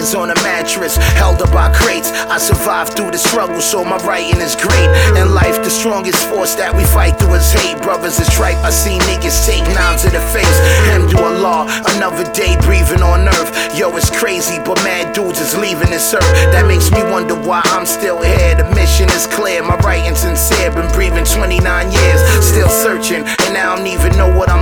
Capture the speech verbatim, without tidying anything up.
Glasses on a mattress, held up by crates. I survived through the struggle, so my writing is great. In life, the strongest force that we fight through is hate. Brothers is tripe, I see niggas take knives to the face. Hamdulillah, another day breathing on earth. Yo, it's crazy, but mad dudes is leaving this earth. That makes me wonder why I'm still here. The mission is clear, my writing sincere. Been breathing twenty-nine years, still searching, and I don't even know what I'm